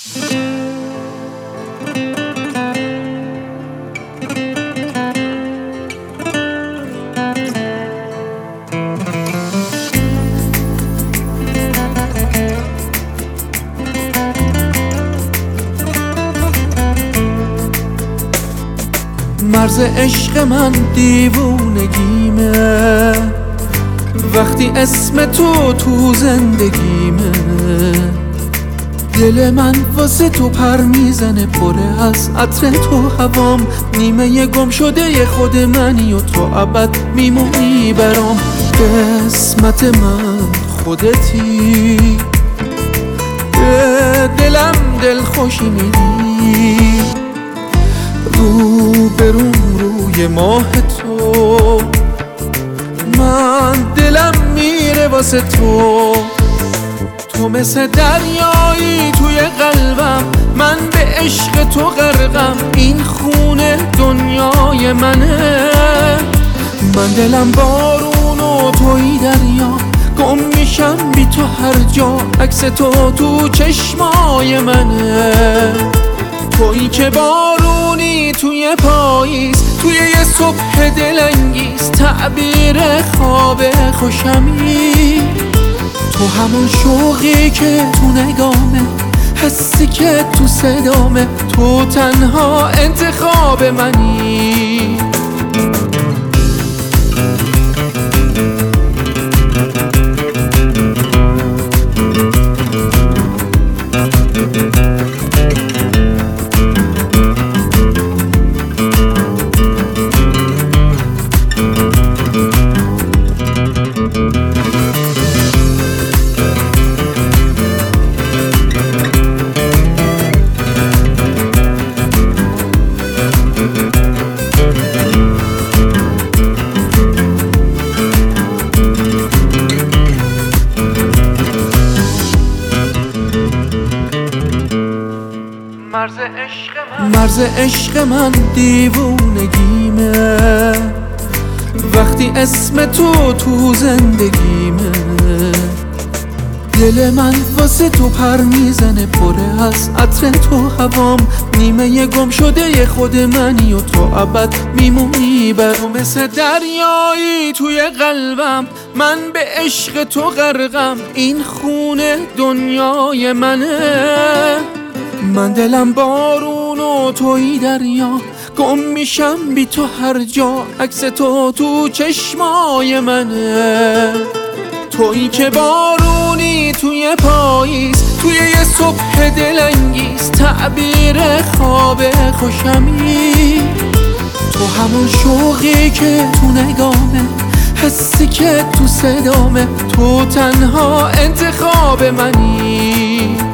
مرز عشق من دیوونگیمه، وقتی اسم تو زندگیمه. دل من واسه تو پر میزنه، پره از عطر تو هوام. نیمه گم شده خود منی و تو ابد میمونی برام. قسمت من خودتی، به دلم دل خوشی میدی. رو بروم روی ماه تو، من دلم میره واسه تو. تو مثل دریایی توی قلبم، من به عشق تو غرقم. این خونه دنیای منه، من دلم بارون و توی دریا. گم میشم بی تو هر جا، عکس تو چشمای منه. تویی که بارونی توی پاییز، توی یه صبح دلانگیز. تعبیر خواب خوشمی، تو همون شوقی که تو نگامه، حسی که تو صدامه. تو تنها انتخاب منی. مرز عشق من دیوونگیمه، وقتی اسم تو زندگیمه. دل من واسه تو پر میزنه، پره از عطر تو هوام. نیمه گم شده خود منی و تو ابد میمونی برام. مثل دریایی توی قلبم، من به عشق تو غرقم. این خونه دنیای منه، من دلم بارون و توی دریا. گم میشم بی تو هر جا، عکس تو چشمای منه. تویی که بارونی توی پاییز، توی یه صبح دلانگیز. تعبیر خواب خوشمی، تو همون شوقی که تو نگامه، حسی که تو صدامه. تو تنها انتخاب منی.